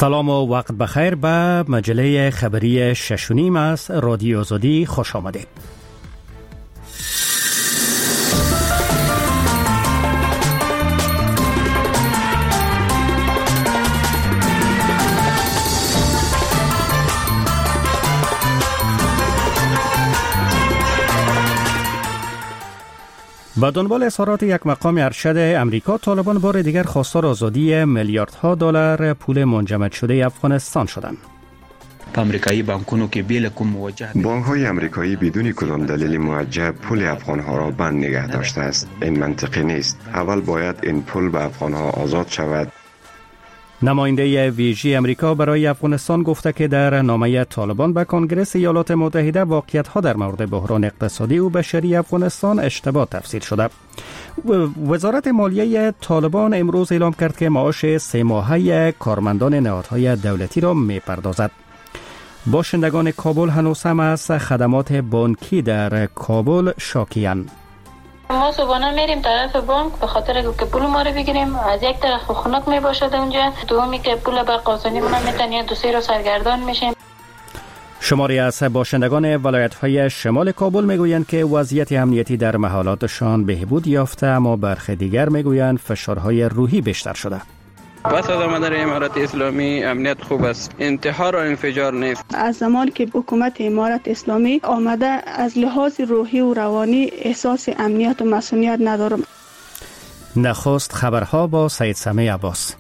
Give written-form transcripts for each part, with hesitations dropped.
سلام و وقت بخیر به مجله خبری 6:30 از رادیو آزادی خوش آمدید. با دنبال اظهارات یک مقام ارشد امریکا، طالبان بار دیگر خواستار آزادی میلیاردها دلار پول منجمد شده افغانستان شدند. بانک‌های آمریکایی بدون کدام دلیل موجه پول افغان‌ها را بند نگه داشته است. این منطقی نیست. اول باید این پول به افغان‌ها آزاد شود. نماینده ویژه امریکا برای افغانستان گفته که در نامه طالبان به کنگره ایالات متحده واقعیت‌ها در مورد بحران اقتصادی و بشری افغانستان اشتباه تفسیر شده. وزارت مالیه طالبان امروز اعلام کرد که معاش 3 ماهه کارمندان نهادهای دولتی را می‌پردازد. باشندگان کابل هنوز هم از خدمات بانکی در کابل شاکی‌اند. ما صبحانه میریم طرف بانک به خاطر که پول ما رو بگیریم. از یک طرف خنک می باشد اونجا، دومی که پول به قاضی ما میتونیم دو سه رو سرگردان میشیم. شماری از باشندگان ولایت‌های شمال کابل میگویند که وضعیت امنیتی در محلاتشان بهبود یافته، اما برخی دیگر میگویند فشارهای روحی بیشتر شده. پس از آمدن امارت اسلامی امنیت خوب است، انتحار و انفجار نیست. از زمانی که حکومت امارت اسلامی آمده از لحاظ روحی و روانی احساس امنیت و مسئولیت ندارم. نخست خبرها با سید سمیع عباس.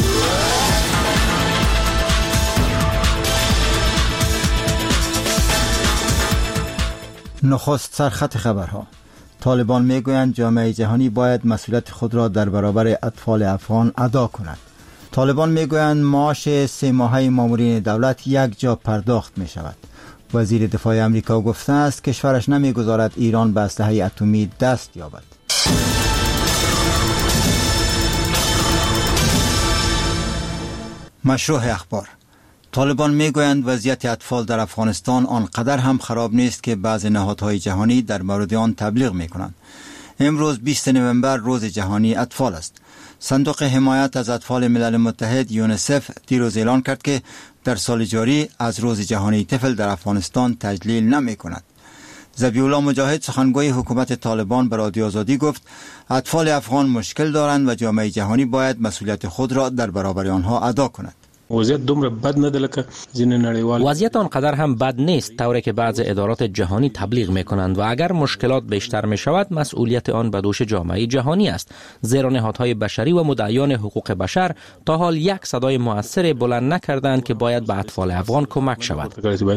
نخست سرخط خبرها. طالبان میگویند جامعه جهانی باید مسئولیت خود را در برابر اطفال افغان ادا کند. طالبان میگویند معاش 3 ماهه مامورین دولت یک جا پرداخت می شود. وزیر دفاع امریکا گفته است کشورش نمیگذارد ایران به اسلحه اتمی دست یابد. مشروع اخبار. طالبان میگویند وضعیت اطفال در افغانستان آنقدر هم خراب نیست که بعض نهادهای جهانی در مورد آن تبلیغ میکنند. امروز 20 نوامبر روز جهانی اطفال است. صندوق حمایت از اطفال ملل متحد یونیسف دیروز اعلان کرد که در سال جاری از روز جهانی طفل در افغانستان تجلیل نمی کند. ذبیح‌الله مجاهد سخنگوی حکومت طالبان به رادیو آزادی گفت اطفال افغان مشکل دارند و جامعه جهانی باید مسئولیت خود را در برابر آنها ادا کند. وضعیت دومره بد نه ده لکه ځینې نړیوال. وضعیت آنقدر هم بد نیست طوری که بعض ادارات جهانی تبلیغ میکنند و اگر مشکلات بیشتر می شود مسئولیت آن به دوش جامعه جهانی است، زیرا نهادهای بشری و مدعیان حقوق بشر تا حال یک صدای مؤثر بلند نکردند که باید به اطفال افغان کمک شود.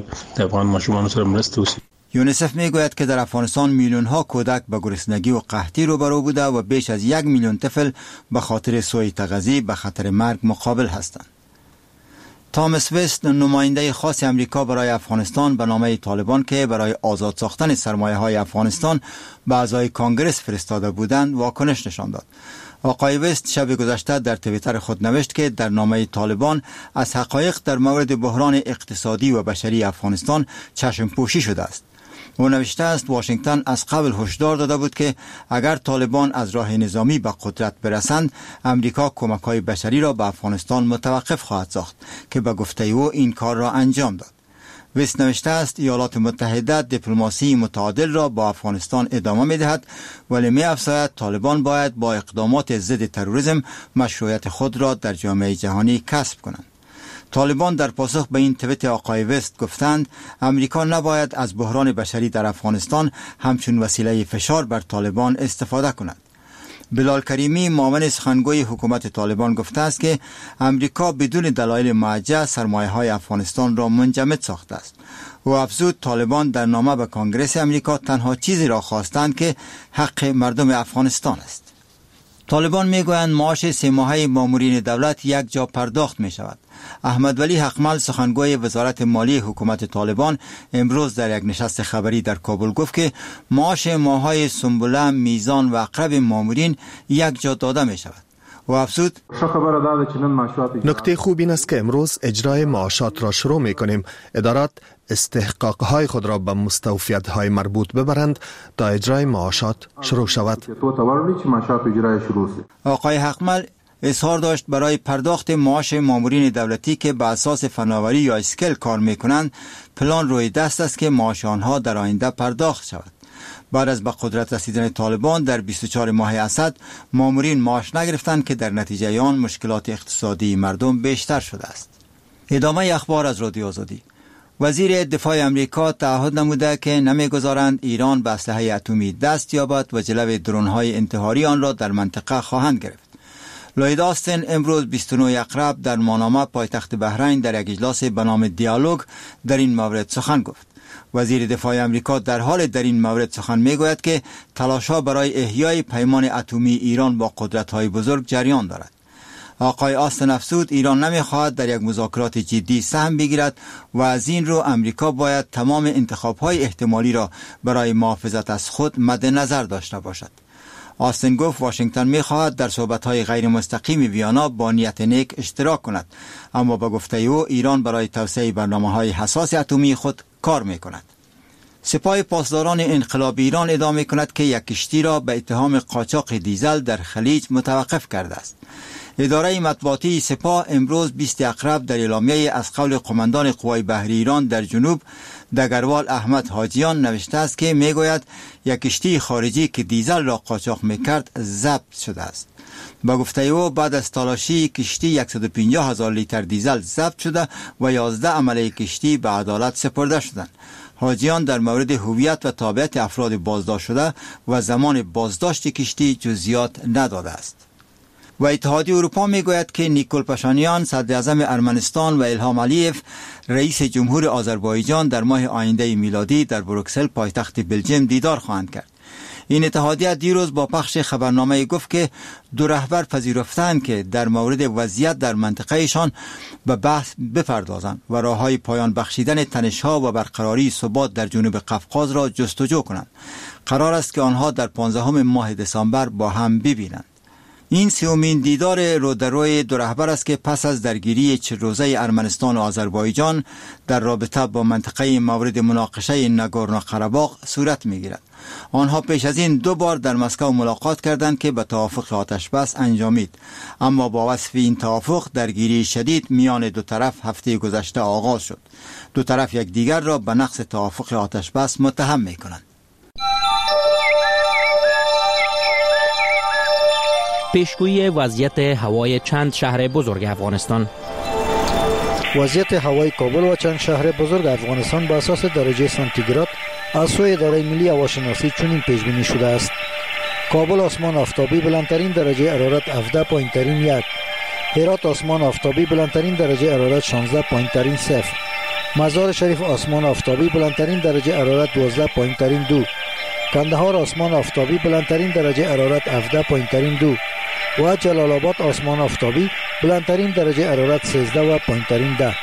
یونیسف میگوید که در افغانستان میلیون ها کودک به گرسنگی و قحطی روبرو بوده و بیش از 1 میلیون طفل به خاطر سوء تغذیه به خطر مرگ مقابل هستند. تامس وست نماینده خاص امریکا برای افغانستان به نامه طالبان که برای آزاد ساختن سرمایه‌های افغانستان به اعضای کانگرس فرستاده بودند واکنش نشان داد. آقای وست شب گذشته در توییتر خود نوشت که در نامه طالبان از حقایق در مورد بحران اقتصادی و بشری افغانستان چشم پوشی شده است. او نوشته است واشنگتن از قبل هشدار داده بود که اگر طالبان از راه نظامی به قدرت برسند امریکا کمک‌های بشری را به افغانستان متوقف خواهد ساخت که به گفته او این کار را انجام داد. وست نوشته است ایالات متحده دیپلماسی متعادل را با افغانستان ادامه می‌دهد ولی می‌افزاید طالبان باید با اقدامات ضد تروریسم مشروعیت خود را در جامعه جهانی کسب کنند. طالبان در پاسخ به این توییت آقای وست گفتند امریکا نباید از بحران بشری در افغانستان همچون وسیله فشار بر طالبان استفاده کند. بلال کریمی معاون سخنگوی حکومت طالبان گفته است که امریکا بدون دلایل موجه سرمایه‌های افغانستان را منجمد ساخته است. او افزود طالبان در نامه به کانگرس امریکا تنها چیزی را خواستند که حق مردم افغانستان است. طالبان میگویند معاش 3 ماهه مامورین دولت یک جا پرداخت می شود. احمد ولی حقمل سخنگوی وزارت مالی حکومت طالبان امروز در یک نشست خبری در کابل گفت که معاش ماههای سنبله، میزان و عقرب مامورین یک جا داده می شود. و افزود نکته خوب این است که امروز اجرای معاشات را شروع می کنیم. ادارات استحقاقهای خود را به مستوفیت‌های مربوط ببرند تا اجرای معاشات شروع شود. آقای حقمل اظهار داشت برای پرداخت معاش مامورین دولتی که به اساس فناوری یا اسکیل کار میکنند پلان روی دست است که معاش آنها در آینده پرداخت شود. بعد از به قدرت رسیدن طالبان در 24 ماه اسد مامورین معاش نگرفتند که در نتیجه آن مشکلات اقتصادی مردم بیشتر شده است. ادامه اخبار از رادیو آزادی. وزیر دفاع امریکا تعهد نموده که نمیگذارند ایران به اسلحه اتمی دست یابد و جلوی درون‌های انتحاری آن را در منطقه خواهند گرفت. لوید آستین امروز 29 اقرب در ماناما پایتخت بحرین در یک اجلاس به نام دیالوگ در این مورد سخن گفت. وزیر دفاع امریکا در حال در این مورد سخن میگوید که تلاش‌ها برای احیای پیمان اتمی ایران با قدرت‌های بزرگ جریان دارد. آقای آستین افزود ایران نمیخواهد در یک مذاکرات جدی سهم بگیرد و از این رو امریکا باید تمام انتخاب‌های احتمالی را برای محافظت از خود مد نظر داشته باشد. آستین گفت واشنگتن میخواهد در صحبت‌های غیر مستقیم ویانا با نیت نیک اشتراک کند، اما با گفته او ایران برای توسعه برنامه‌های حساس اتمی خود کار میکند. سپاه پاسداران انقلاب ایران ادعا میکند که یک کشتی را به اتهام قاچاق دیزل در خلیج متوقف کرده است. اداره مطبوعاتی سپاه امروز 20 اقرب در اعلامیه از قول قماندان قوای بحری ایران در جنوب دگروال احمد حاجیان نوشته است که میگوید یک کشتی خارجی که دیزل را قاچاق میکرد ضبط شده است. با گفته او بعد از تلاشی کشتی 150,000 لیتر دیزل ضبط شده و 11 عمله کشتی به عدالت سپرده شدند. حاجیان در مورد هویت و تابعیت افراد بازداشت شده و زمان بازداشت کشتی جزئیات نداده است. و اتحادیه اروپا میگوید که نیکول پاشانیان صدر اعظم ارمنستان و الهام علیف رئیس جمهور آذربایجان در ماه آینده میلادی در بروکسل پایتخت بلژیم دیدار خواهند کرد. این اتحادیه دیروز با پخش خبرنامه گفت که دو رهبر پذیرفتند که در مورد وضعیت در منطقهشان به بحث بپردازند و راههای پایان بخشیدن تنش‌ها و برقراری ثبات در جنوب قفقاز را جستجو کنند. قرار است که آنها در 15 ماه دسامبر با هم ببینند. این سومین دیدار رو در روی دو رهبر است که پس از درگیری 40 روزه ارمنستان و آذربایجان در رابطه با منطقه مورد مناقشه ناگورنو قره‌باغ صورت می‌گیرد. آنها پیش از این 2 بار در مسکو ملاقات کردند که به توافق آتش بس انجامید، اما با وصف این توافق درگیری شدید میان دو طرف هفته گذشته آغاز شد. دو طرف یکدیگر را به نقض توافق آتش بس متهم می‌کنند. پیشگویی وضعیت هوای چند شهر بزرگ افغانستان. وضعیت هوای کابل و چند شهر بزرگ افغانستان به اساس درجه سانتیگراد از سوی اداره ملی هواشناسی چنین پیش بینی شده است. کابل آسمان آفتابی بلندترین درجه حرارت 17 پایین‌ترین 1. هرات آسمان آفتابی بلندترین درجه حرارت 16 پایین‌ترین 0. مزار شریف آسمان آفتابی بلندترین درجه حرارت 12 پایین‌ترین 2. کندهار آسمان آفتابی بلندترین درجه حرارت 17 پایین‌ترین 2 و جلال آباد آسمان آفتابی بلندترین درجه حرارت 13 و پایین‌ترین 10.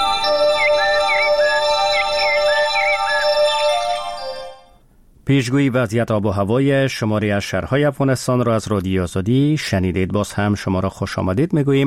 پیشگویی وضعیت آب و هوای شماری از شهرهای افغانستان را از رادیو آزادی شنیدید. باز هم شما را خوش آمدید میگوییم.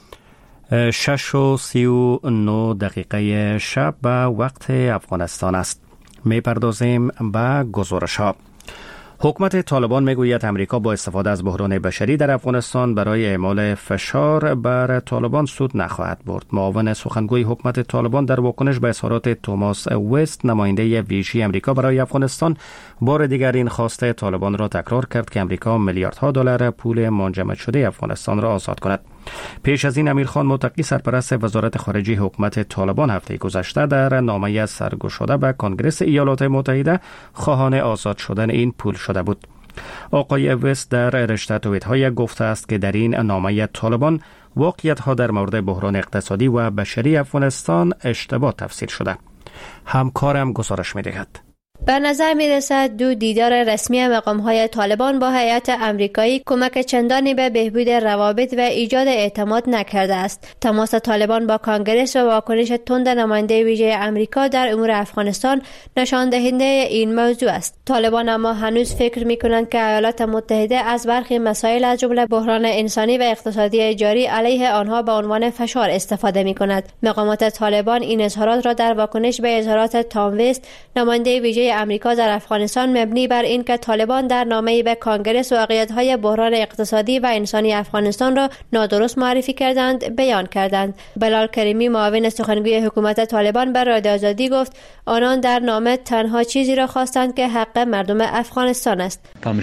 6:39 شب به وقت افغانستان است. میپردازیم به گزارش ها. حکومت طالبان میگوید امریکا با استفاده از بحران بشری در افغانستان برای اعمال فشار بر طالبان سود نخواهد برد. معاون سخنگوی حکومت طالبان در واکنش به اظهارات توماس وست نماینده ویژه امریکا برای افغانستان بار دیگر این خواسته طالبان را تکرار کرد که امریکا میلیاردها دلار پول منجمد شده افغانستان را آزاد کند. پیش از این امیرخان متقی سرپرست وزارت خارجه حکومت طالبان هفته گذشته در نامه سرگشاده به کنگره ایالات متحده خواهان آزاد شدن این پول شده بود. آقای وست در رشته توییت‌های گفته است که در این نامه طالبان واقعیت‌ها در مورد بحران اقتصادی و بشری افغانستان اشتباه تفسیر شده. همکارم گزارش می‌دهد. به نظر می رسد دو دیدار رسمی مقام‌های طالبان با هیئت امریکایی کمک چندانی به بهبود روابط و ایجاد اعتماد نکرده است. تماس طالبان با کانگرس و واکنش تند نماینده ویژه امریکا در امور افغانستان نشان دهنده این موضوع است. طالبان اما هنوز فکر می کنند که ایالات متحده از برخی مسائل از جمله بحران انسانی و اقتصادی جاری علیه آنها به عنوان فشار استفاده می کند. مقامات طالبان این اظهارات را در واکنش به اظهارات تام وست نماینده ویژه ویژه آمریکا در افغانستان مبنی بر اینکه طالبان در نامه‌ای به کانگرس واقعیت‌های بحران اقتصادی و انسانی افغانستان را نادرست معرفی کردند بیان کردند. بلال کریمی معاون سخنگوی حکومت طالبان به رادیو آزادی گفت آنان در نامه تنها چیزی را خواستند که حق مردم افغانستان است.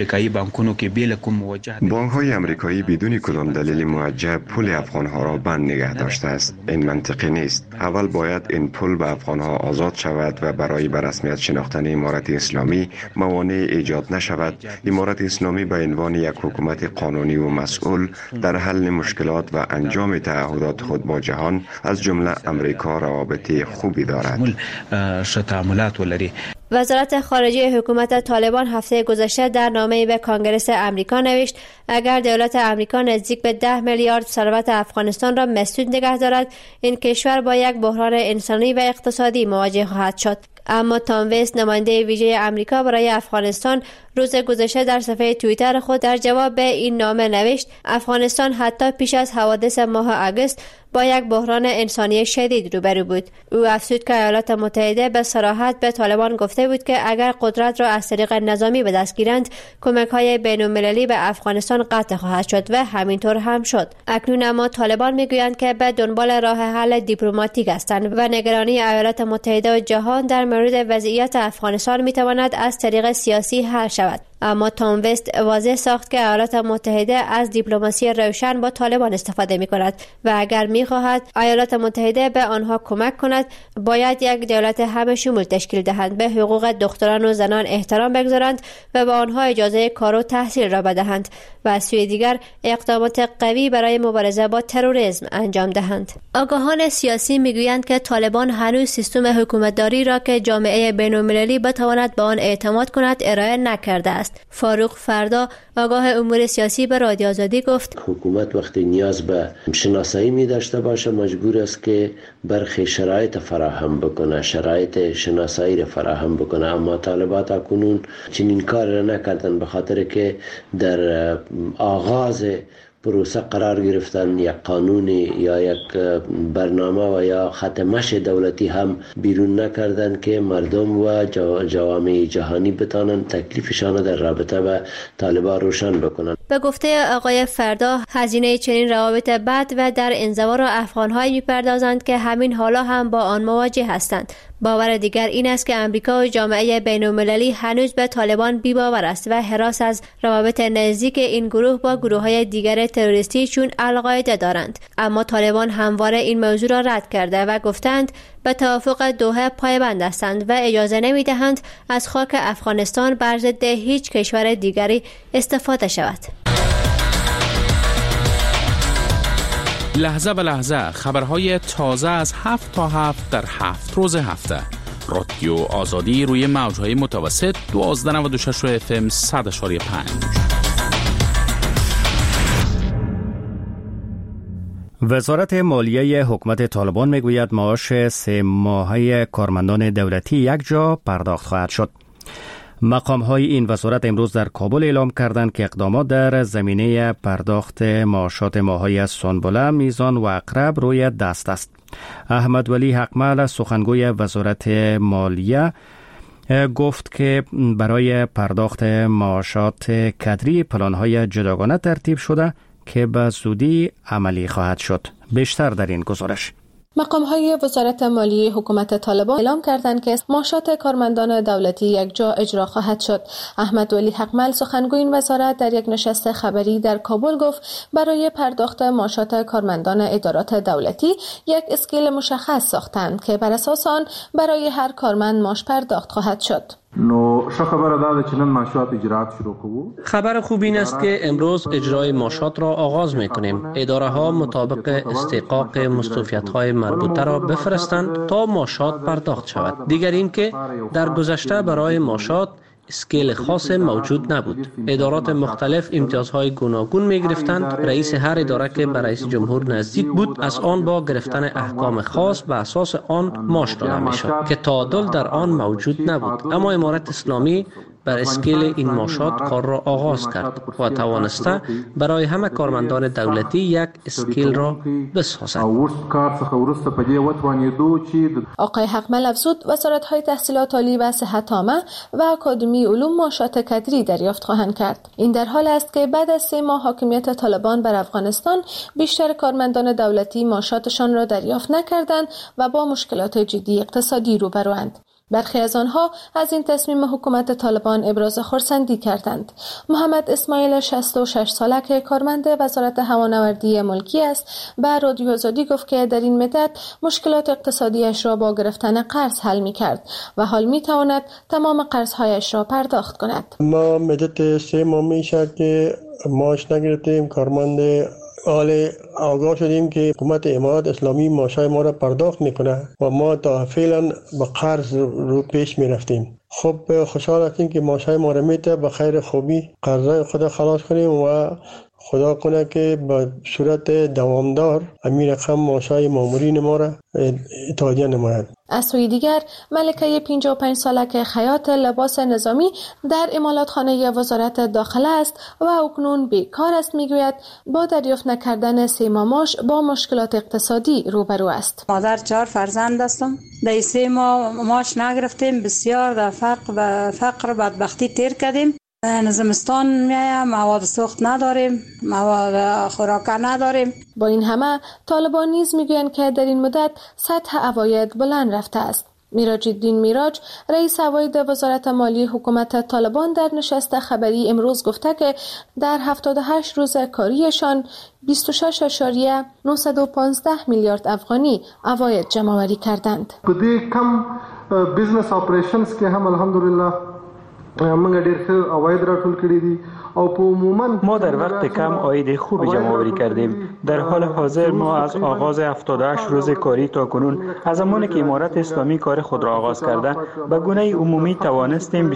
بانک‌های آمریکایی بدون کدام دلیل موجه پول افغان‌ها را بند نگه داشته است. این منطقی نیست. اول باید این پول به افغان‌ها آزاد شود و برای به رسمیت شناختن امارت اسلامی موانع ایجاد نشود. امارت اسلامی به عنوان یک حکومت قانونی و مسئول در حل مشکلات و انجام تعهدات خود با جهان از جمله امریکا روابط خوبی دارد. وزارت خارجه حکومت طالبان هفته گذشته در نامه‌ای به کانگرس آمریکا نوشت اگر دولت آمریکا نزدیک به 10 میلیارد ثروت افغانستان را مسدود نگه دارد این کشور با یک بحران انسانی و اقتصادی مواجه خواهد شد. اما تام ویست نماینده ویژه آمریکا برای افغانستان روز گذشته در صفحه توییتر خود در جواب به این نامه نوشت افغانستان حتی پیش از حوادث ماه آگوست با یک بحران انسانی شدید روبرو بود. او افزود که ایالات متحده به صراحت به طالبان گفته بود که اگر قدرت را از طریق نظامی به دست گیرند کمک‌های بین‌المللی به افغانستان قطع خواهد شد و همینطور هم شد. اکنون اما طالبان میگویند که به دنبال راه حل دیپلماتیک هستند و نگرانی ایالات متحده و جهان در مورد وضعیت افغانستان میتواند از طریق سیاسی حل شود. اما تام ویست واضح ساخت که ایالات متحده از دیپلماسی روشن با طالبان استفاده می کند و اگر می خواهد ایالات متحده به آنها کمک کند باید یک دولت همه شمول تشکیل دهند، به حقوق دختران و زنان احترام بگذارند و به آنها اجازه کار و تحصیل را بدهند و از سوی دیگر اقدامات قوی برای مبارزه با تروریسم انجام دهند. آگاهان سیاسی می گویند که طالبان هنوز سیستم حکومتداری را که جامعه بین‌المللی بتواند به آن اعتماد کند ارائه نکرده است. فاروق فردا آگاه امور سیاسی به رادیو آزادی گفت حکومت وقتی نیاز به شناسایی می داشته باشه مجبور است که برخی شرایط فراهم بکنه، شرایط شناسایی را فراهم بکنه، اما طالبات اکنون چنین کار را نکردن به خاطر که در آغاز پروسه قرار گرفتن یک قانون یا یک برنامه و یا خط مشی دولتی هم بیرون نکردن که مردم و جوامع جهانی بتانن تکلیفشان در رابطه با طالبان روشن بکنن. به گفته آقای فردا هزینه چنین روابط بد و در انزوا را افغان‌هایی می‌پردازند که همین حالا هم با آن مواجه هستند. باور دیگر این است که امریکا و جامعه بین‌المللی هنوز به طالبان بی‌باور است و هراس از روابط نزدیک این گروه با گروه‌های دیگر تروریستی چون القاعده دارند. اما طالبان همواره این موضوع را رد کرده و گفتند به توافق دوحه پایبند هستند و اجازه نمی‌دهند از خاک افغانستان بر ضد هیچ کشور دیگری استفاده شود. لحظه به لحظه خبرهای تازه از 7 تا 7 در 7 روز هفته. رادیو آزادی روی موجهای متوسط 1296 FM 100.5. وزارت مالیه حکومت طالبان میگوید معاش 3 ماهه کارمندان دولتی یک جا پرداخت خواهد شد. مقام‌های این وزارت امروز در کابل اعلام کردند که اقدامات در زمینه پرداخت معاشات ماهی سنبله، میزان و اقرب روی دست است. احمد ولی حقمل سخنگوی وزارت مالیه گفت که برای پرداخت معاشات کدری پلان‌های جداگانه ترتیب شده که به زودی عملی خواهد شد. بیشتر در این گزارش. مقام‌های وزارت مالیه حکومت طالبان اعلام کردند که معاشات کارمندان دولتی یک جا اجرا خواهد شد. احمد ولی حقمل سخنگوی این وزارت در یک نشست خبری در کابل گفت برای پرداخت معاشات کارمندان ادارات دولتی یک اسکیل مشخص ساختند که بر اساس آن برای هر کارمند معاش پرداخت خواهد شد. خبر خوب این است که امروز اجرای معاشات را آغاز می‌کنیم. اداره ها مطابق استحقاق مستوفیت‌های مربوطه را بفرستند تا معاشات پرداخت شود. دیگر این که در گذشته برای معاشات اسکیل خاص موجود نبود. ادارات مختلف امتیازهای گوناگون می گرفتند. رئیس هر اداره که به رئیس جمهور نزدیک بود از آن با گرفتن احکام خاص به اساس آن معاش داده می شد که تعادل در آن موجود نبود. اما امارت اسلامی بر اسکیل این ماشات کار را آغاز کرد و توانسته برای همه کارمندان دولتی یک اسکیل را بسازد. آقای حقمل افزود وزارت‌های تحصیلات عالی و صحت عامه و اکادمی علوم ماشات کدری دریافت خواهند کرد. این در حال است که بعد از 3 ماه حاکمیت طالبان بر افغانستان بیشتر کارمندان دولتی ماشاتشان را دریافت نکردند و با مشکلات جدی اقتصادی روبروند. برخی از آنها از این تصمیم حکومت طالبان ابراز خرسندی کردند. محمد اسماعیل 66 ساله که کارمند وزارت هوانوردی ملکی است به رادیو آزادی گفت که در این مدت مشکلات اقتصادیش را با گرفتن قرض حل می کرد و حال می تواند تمام قرضهایش را پرداخت کند. ما مدت 3 ماه میشه که معاش نگرفتیم. کارمند حال آگاه شدیم که حکومت امارات اسلامی معاشای ما را پرداخت میکنه و ما تا فعلا با قرض رو پیش میرفتیم. خب خوشحال هستیم که معاشای ما را میته به خیر خوبی قرضای خود خلاص کنیم و خدا کنه که به صورت دوامدار همین رقم معاشای مامورین ما را اتحادیه نماید. از سوی دیگر ملکه 55 ساله که خیاط لباس نظامی در امالاتخانه وزارت داخله است و اکنون بیکار است میگوید با دریافت نکردن 3 ماه معاش با مشکلات اقتصادی روبرو است. مادر 4 فرزند هستم. در 3 ماه معاش نگرفتیم. بسیار در فقر بدبختی تیر کردیم. زمستان میایم، مواد سوخت نداریم، مواد خوراک نداریم. با این همه طالبان نیز میگویند که در این مدت سطح عواید بلند رفته است. میراج الدین میراج رئیس عواید وزارت مالی حکومت طالبان در نشست خبری امروز گفته که در 78 روز کاریشان 26.915 میلیارد افغانی عواید جمع‌آوری کردند. کدی کم بزنس اپریشنز که هم الحمدلله موږ ډېر ښه عواید راټول کړي دي او په عموما ما در وقت کم عاید خوبی جمع‌آوری کردیم. در حال حاضر ما از آغاز 78 روز کاری تا کنون از زمانی که امارت اسلامی کار خود را آغاز کرده به گونه عمومی توانستیم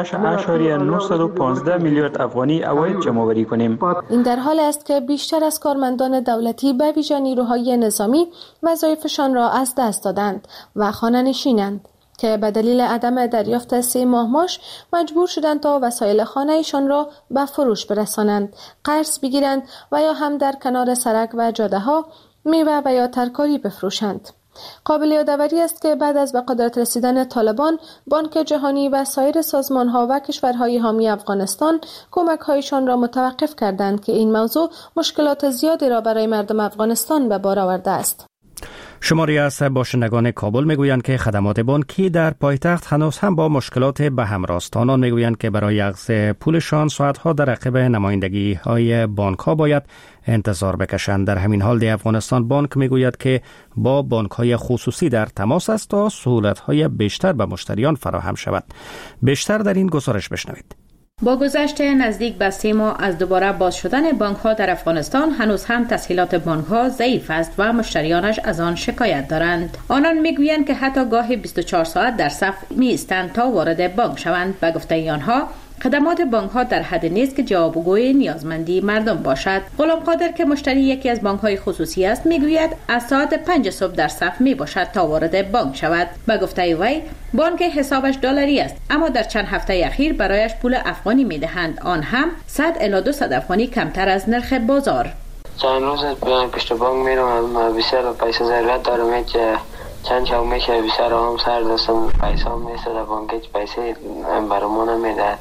26.915 میلیارد افغانی عواید جمع‌آوری کنیم. این در حال است که بیشتر از کارمندان دولتی به ویژه نیروهای نظامی وظایفشان را از دست دادند و خانه‌نشینند که به دلیل عدم دریافت 3 ماه معاش مجبور شدند تا وسایل خانه‌شان را به فروش برسانند، قرض بگیرند و یا هم در کنار سرک و جاده‌ها میوه و یا ترکاری بفروشند. قابل یادآوری است که بعد از به قدرت رسیدن طالبان، بانک جهانی و سایر سازمان‌ها و کشورهای حامی افغانستان کمک‌هایشان را متوقف کردند که این موضوع مشکلات زیادی را برای مردم افغانستان به بار آورده است. شماری از باشندگان کابل میگویند که خدمات بانکی در پایتخت هنوز هم با مشکلات به هم راست. آنان میگویند که برای اخذ پولشان ساعتها در عقب نمایندگی های بانک ها باید انتظار بکشند. در همین حال دی افغانستان بانک میگوید که با بانک های خصوصی در تماس است تا سهولت های بیشتر به مشتریان فراهم شود. بیشتر در این گزارش بشنوید. با گذشت نزدیک به 3 ماه از دوباره باز شدن بانک‌ها در افغانستان هنوز هم تسهیلات بانک‌ها ضعیف است و مشتریانش از آن شکایت دارند. آنان میگویند که حتی گاهی 24 ساعت در صف می‌ایستند تا وارد بانک شوند. به گفته آنها خدمات بانک‌ها در حد نیست که جوابگوی نیازمندی مردم باشد. غلام قادر که مشتری یکی از بانک‌های خصوصی است میگوید از ساعت 5 صبح در صف میباشد تا وارد بانک شود. به گفته وی بانک حسابش دلاری است اما در چند هفته اخیر برایش پول افغانی میدهند، آن هم 100 الی 200 افغانی کمتر از نرخ بازار. چند روز پشت بانک میرم، بسیار پیسه ضرورت دارم که چند شب میشه بسیار هم سر دستم پیسه هم میسته در بانک پیسه برامون نمیدهد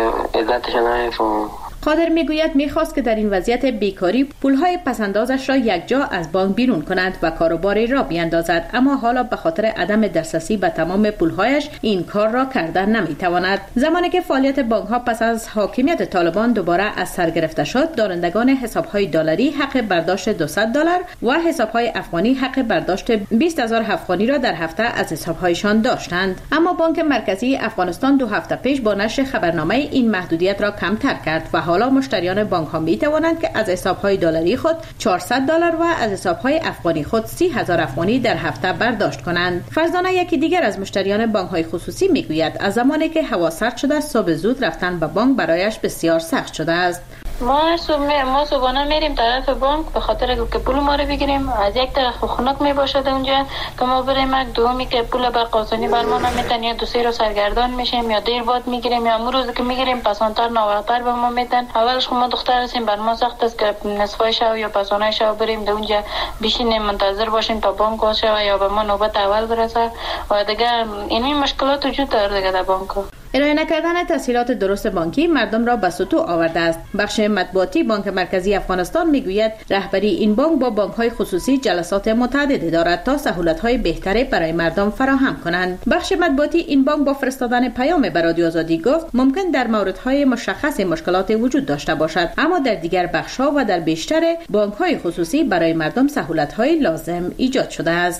عدتش نمیفهم. قادر میگوید میخواست که در این وضعیت بیکاری پولهای پسندازش را یک جا از بانک بیرون کند و کاروباری را بیاندازد، اما حالا به خاطر عدم دسترسی به تمام پولهایش این کار را کردن نمیتواند. زمانی که فعالیت بانک‌ها پس از حاکمیت طالبان دوباره از سر گرفته شد، دارندگان حساب‌های دلاری حق برداشت $200 و حساب‌های افغانی حق برداشت 20,000 افغانی را در هفته از حساب‌هایشان داشتند. اما بانک مرکزی افغانستان 2 هفته پیش با نشر خبرنامه این محدودیت را کمتر کرد و حالا مشتریان بانک ها می توانند که از حساب‌های دلاری خود $400 و از حساب‌های افغانی خود 30,000 افغانی در هفته برداشت کنند. فرزانه یکی دیگر از مشتریان بانک‌های خصوصی میگوید از زمانی که هوا سرد شده صبح زود رفتن به بانک برایش بسیار سخت شده است. ما صبحانه میریم طرف بانک به خاطر که پول ما رو بگیریم. از یک طرف خنک می باشد اونجا که ما بریم، دومی که پول به قاصنی بر ما نمیتن، یا دو سه رو سرگردان میشیم یا دیر بعد میگیریم، یا امروز روز که میگیریم پسانتر نواتر به ما میتن. اولش ما دختر هستیم، بر ما سخت است که نصفای شب یا پسانه شب بریم در اونجا بشینیم منتظر باشیم تا بانک باز شود یا به ما نوبت اول برسه و دیگه این مشکلات وجود داره دیگه در بانک. ارائه نکردن تسهیلات درست بانکی مردم را به سطوح آورده است. بخش مطبوعاتی بانک مرکزی افغانستان میگوید رهبری این بانک با بانک‌های خصوصی جلسات متعددی دارد تا سهولت‌های بهتری برای مردم فراهم کنند. بخش مطبوعاتی این بانک با فرستادن پیام به رادیو آزادی گفت ممکن در موردهای مشخص مشکلات وجود داشته باشد، اما در دیگر بخش‌ها و در بیشتر بانک‌های خصوصی برای مردم سهولت‌های لازم ایجاد شده است.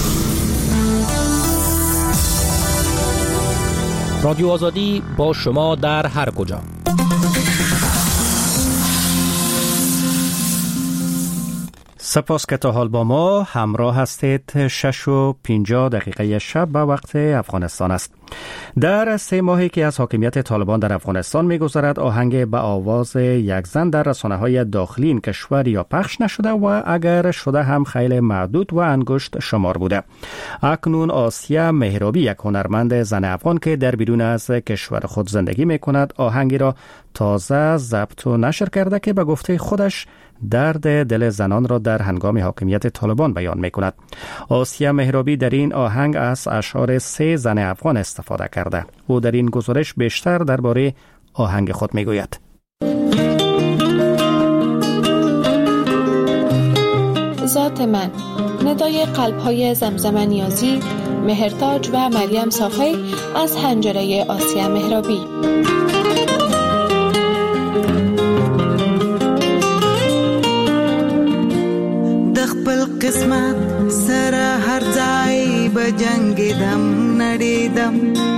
رادیو آزادی با شما در هر کجا. سپاس که تا حال با ما همراه هستید. 6:50 شب به وقت افغانستان است. در 3 ماهی که از حاکمیت طالبان در افغانستان می‌گذرد، آهنگ به آواز یک زن در رسانه‌های داخلی این کشور یا پخش نشده و اگر شده هم خیلی معدود و انگشت شمار بوده. اکنون آسیا مهرابی، یک هنرمند زن افغان که در بیرون از کشور خود زندگی می‌کند، آهنگی را تازه ضبط و نشر کرده که به گفته خودش درد دل زنان را در هنگام حاکمیت طالبان بیان می‌کند. آسیا مهرابی در این آهنگ از اشعار 3 زن افغان استفاده کرده. او در این گزارش بیشتر درباره آهنگ خود میگوید. ذات من، ندای قلب‌های زمزم نیازی، مهرتاج و مریم صافی از حنجره آسیا مهرابی. قسمت سر هر ځای به جنگیدم نړیدم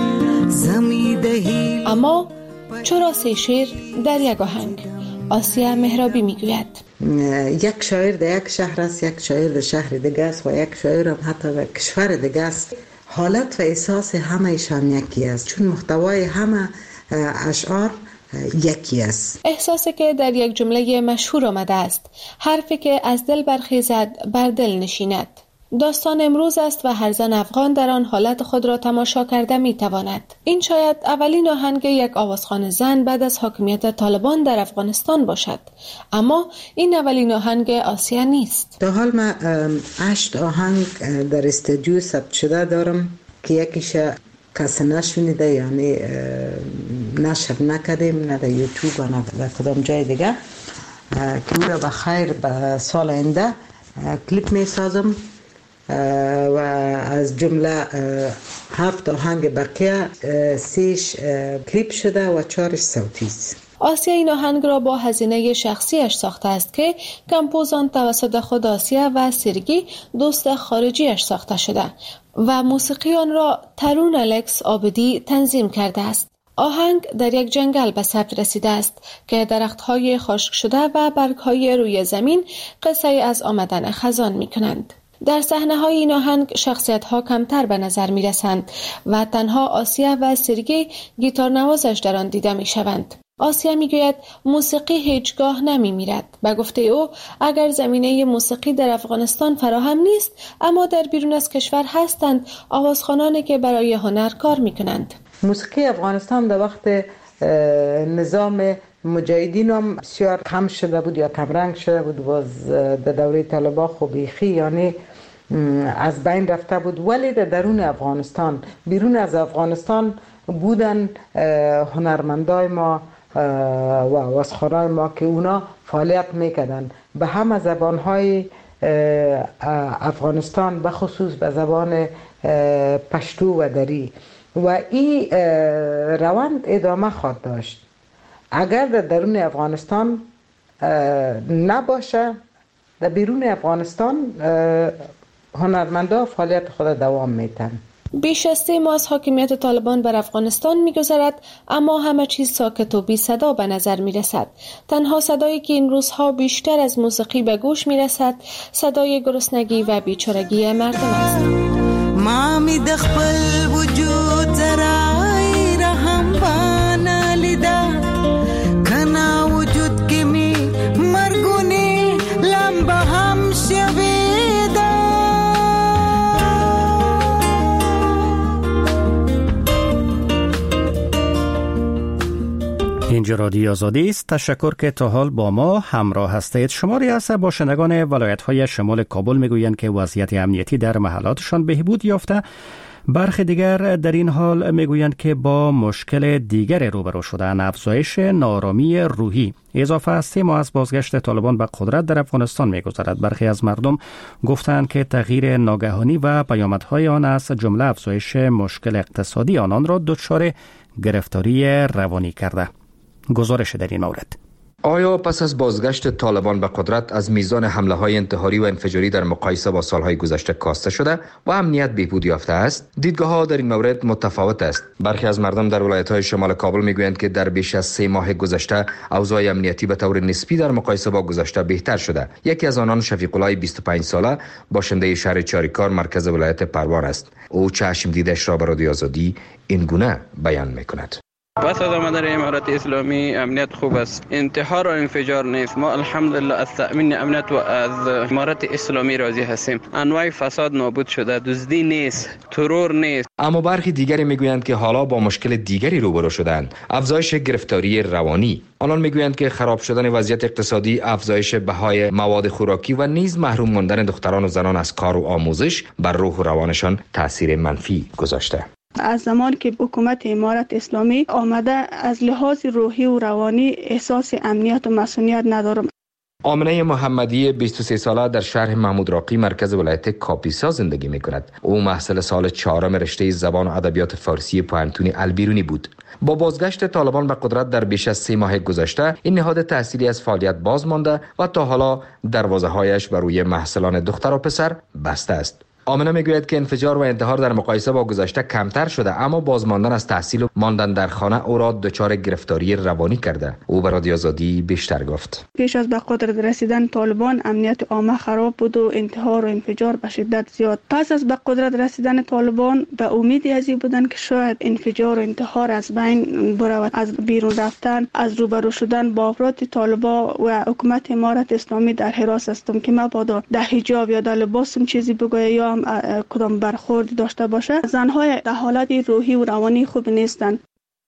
زمیدهی. اما چرا 3 شعر در یک آهنگ؟ آسیا مهرابی میگوید یک شاعر در یک شهر است، یک شاعر در شهر دیگه است و یک شاعر هم حتی در کشور دیگه است. حالت و احساس همه ایشان یکی است، چون محتوای همه اشعار یکی است. احساسی که در یک جمله مشهور آمده است، حرفی که از دل برخیزد بر دل نشیند. داستان امروز است و هر زن افغان در آن حالت خود را تماشا کرده می تواند. این شاید اولین آهنگ یک آوازخوان زن بعد از حاکمیت طالبان در افغانستان باشد، اما این اولین آهنگ آسیا نیست. تا حال من 8 آهنگ در استودیو ثبت شده دارم که یکیش کسی نشنیده، یعنی نشر نکردیم، نه در یوتیوب نه در کدام جای دیگه، که او را بخیر به سال آینده کلیپ می سازم و از جمله 7 آهنگ بقیه 3 کلیپ شده و 4 صوتی است. آسیا این آهنگ را با هزینه شخصیش ساخته است که کمپوزان توسط خود آسیا و سرگی دوست خارجیش ساخته شده و موسیقی آن را ترون الکس عابدی تنظیم کرده است. آهنگ در یک جنگل به ثبت رسیده است که درخت‌های خشک شده و برگ‌های روی زمین قصه از آمدن خزان می‌کنند. در صحنه‌های این آهنگ شخصیت‌ها کمتر به نظر می‌رسند و تنها آسیا و سرگی گیتار نوازش در آن دیده می‌شوند. آسیا میگوید موسیقی هیچگاه نمیمیرد. به گفته او اگر زمینه موسیقی در افغانستان فراهم نیست، اما در بیرون از کشور هستند آوازخوانانی که برای هنر کار میکنند. موسیقی افغانستان در وقت نظام مجاهدین هم بسیار کم شده بود یا کم رنگ شده بود. باز در دوره طالبان خوبیخی یعنی از بین رفته بود، ولی در درون افغانستان، بیرون از افغانستان بودن هنرمندای ما و آوازخوانای ما که اونا فعالیت میکردن به همه زبانهای افغانستان، به خصوص به زبان پشتو و دری، و این روند ادامه خواهد داشت. اگر در درون افغانستان نباشه، در بیرون افغانستان هنرمندا فعالیت خود دوام میتن. بیش از 3 ماه از حاکمیت طالبان بر افغانستان می‌گذرد، اما همه چیز ساکت و بی صدا به نظر می‌رسد. تنها صدایی که این روزها بیشتر از موسیقی به گوش می‌رسد، صدای گرسنگی و بیچارگی مردم است. ما می د خپل وجود زرای رحم بانه لیدا کنا وجود کې اینجا رادیو آزادی است. تشکر که تا حال با ما همراه هستید. شماری از باشندگان ولایت‌های شمال کابل میگویند که وضعیت امنیتی در محلاتشان بهبود یافته. برخی دیگر در این حال میگویند که با مشکل دیگر روبرو شدن، افزایش ناآرامی روحی. اضافه از 3 ماه از بازگشت طالبان به قدرت در افغانستان میگذرد. برخی از مردم گفتند که تغییر ناگهانی و پیامدهای آن از جمله افزایش مشکل اقتصادی آنان را دچار گرفتاری روانی کرده. گزارش در این مورد. آیا پس از بازگشت طالبان به قدرت از میزان حمله‌های انتحاری و انفجاری در مقایسه با سالهای گذشته کاسته شده و امنیت بهبود یافته است؟ دیدگاه‌ها در این مورد متفاوت است. برخی از مردم در ولایت‌های شمال کابل می‌گویند که در بیش از 3 ماه گذشته اوضاع امنیتی به طور نسبی در مقایسه با گذشته بهتر شده. یکی از آنان شفیق الله 25 ساله باشنده شهر چاریکار مرکز ولایت پروان است. او چشم دیدش را به رادیو آزادی این گونه بیان می‌کند. پس از آمدن امارت اسلامی امنیت خوب است. انتحار و انفجار نیست. ما الحمدلله از تأمین امنیت و از امارت اسلامی راضی هستیم. انواع فساد نابود شده، دزدی نیست، ترور نیست. اما برخی دیگری میگویند که حالا با مشکل دیگری روبرو شدند، افزایش گرفتاری روانی. آنان میگویند که خراب شدن وضعیت اقتصادی، افزایش بهای مواد خوراکی و نیز محروم ماندن دختران و زنان از کار و آموزش بر روح و روانشان تاثیر منفی گذاشته. از زمان که حکومت امارت اسلامی آمده از لحاظ روحی و روانی احساس امنیت و مسئولیت ندارم. آمنه محمدی 23 ساله در شهر محمود راقی مرکز ولایت کاپیسا زندگی می‌کند. او محصل سال 4 رشته زبان و ادبیات فارسی پوهنتون البیرونی بود. با بازگشت طالبان به قدرت در بیش از 3 ماه گذشته این نهاد تحصیلی از فعالیت باز مانده و تا حالا دروازه‌هایش بر روی محصلان دختر و پسر بسته است. آمنه میگوید که انفجار و انتحار در مقایسه با گذشته کمتر شده، اما بازماندن از تحصیل و ماندن در خانه او را دچار گرفتاری روانی کرده. او به رادیو آزادی بیشتر گفت. پیش از به قدرت رسیدن طالبان امنیت عامه خراب بود و انتحار و انفجار به شدت زیاد. پس از به قدرت رسیدن طالبان به امیدی از این بودن که شاید انفجار و انتحار از بین برود. از بیرون رفتن، از روبرو شدن با افراد طالبان و حکومت امارت اسلامی در حراس هستم که مبادا در حجاب یا در لباسم چیزی بگوید یا کدام برخورد داشته باشه. زنهای در حالت روحی و روانی خوب نیستند.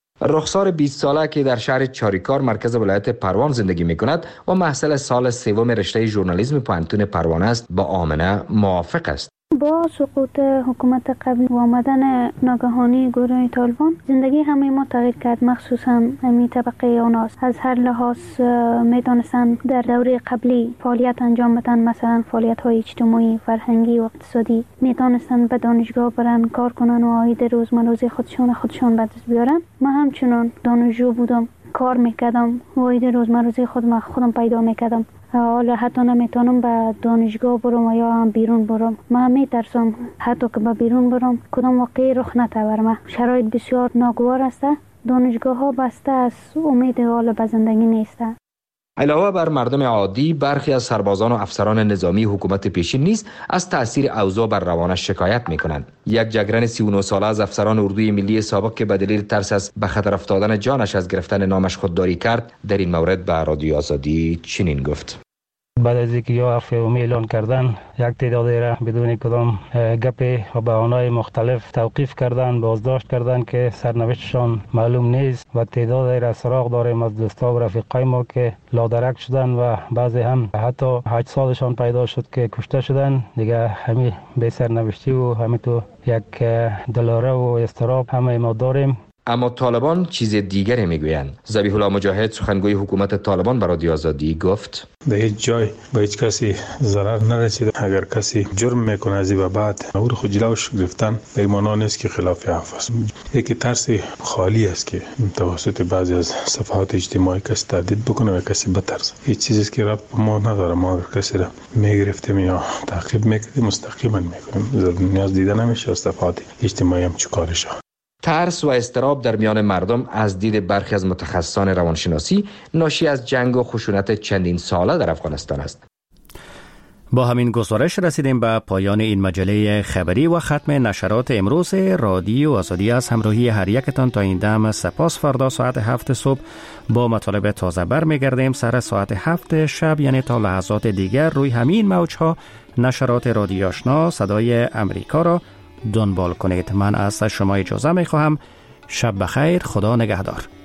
رخسار 20 ساله که در شهر چاریکار مرکز ولایت پروان زندگی می‌کند و محصل سال 3 رشته ژورنالیسم پوهنتون پروان است، با آمنه موافق است. با سقوط حکومت قبلی و آمدن ناگهانی گروه طالبان زندگی همه ما تغییر کرد، مخصوصا همین طبقه آناس. از هر لحاظ میتونستن در دوره قبلی فعالیت انجام بدن، مثلا فعالیت های اجتماعی، فرهنگی و اقتصادی. میتونستن به دانشگاه برن کار کنن و عاید روزمره خودشون به دست بیارن. من همچنان دانشجو بودم، کار میکردم و عاید روزمره خودم پیدا میکردم. حالا حتی نمیتونم به دانشگاه برم یا هم بیرون برم. من میترسم حتی که به بیرون برم کدام واقعی رخ نده بر من. شرایط بسیار ناگوار است. دانشگاه ها بسته است، امید حال به زندگی نیست. علاوه بر مردم عادی، برخی از سربازان و افسران نظامی حکومت پیشین نیز از تأثیر اوضاع بر روانش شکایت می‌کنند. یک جگرن 39 ساله از افسران اردوی ملی سابق که به دلیل ترس از به خطر افتادن جانش از گرفتن نامش خودداری کرد، در این مورد به رادیو آزادی چنین گفت. بعد از اینکه یا عفو عمومی اعلان کردن، یک تعدادی را بدون کدام گپ و بهانه‌های مختلف توقیف کردن، بازداشت کردن که سرنوشتشان معلوم نیست و تعدادی را سراغ داریم از دوستا و رفیقای ما که لادرک شدن و بعضی هم حتی 8 سالشان پیدا شد که کشته شدن. دیگه همین به سرنوشتی و همین تو یک دلاره و استراب همه ما داریم. اما طالبان چیز دیگری میگویند. ذبیح الله مجاهد سخنگوی حکومت طالبان به رادیو آزادی گفت: در هیچ جای به هیچ کسی ضرر نرسیده. اگر کسی جرم میکنه از این بعد او رو خود جلوش گرفتن به معنا نیست که خلاف عفو است. یکی ترس خالی است که توسط بعضی از صفحات اجتماعی کسی تهدید بکنه و کسی بترسه. هیچ چیزی که ربط ما نداره. ما اگر کسی را میگرفتیم یا تعقیب میکردیم مستقیما میکنیم. نیاز دیده نمیشه از صفحات اجتماعی هم چیکارشه. ترس و اضطراب در میان مردم از دید برخی از متخصصان روانشناسی ناشی از جنگ و خشونت چندین ساله در افغانستان است. با همین گزارش رسیدیم به پایان این مجله خبری و ختم نشرات امروز رادیو آزادی. از همراهی هر یکتان تا این دم سپاس. فردا ساعت 7 صبح با مطالب تازه برمیگردیم. سر ساعت 7 شب یعنی تا لحظات دیگر روی همین موجها نشرات رادیو آشنا صدای امریکا را دنبال کنید. من از شما اجازه می خواهم. شب بخیر. خدا نگهدار.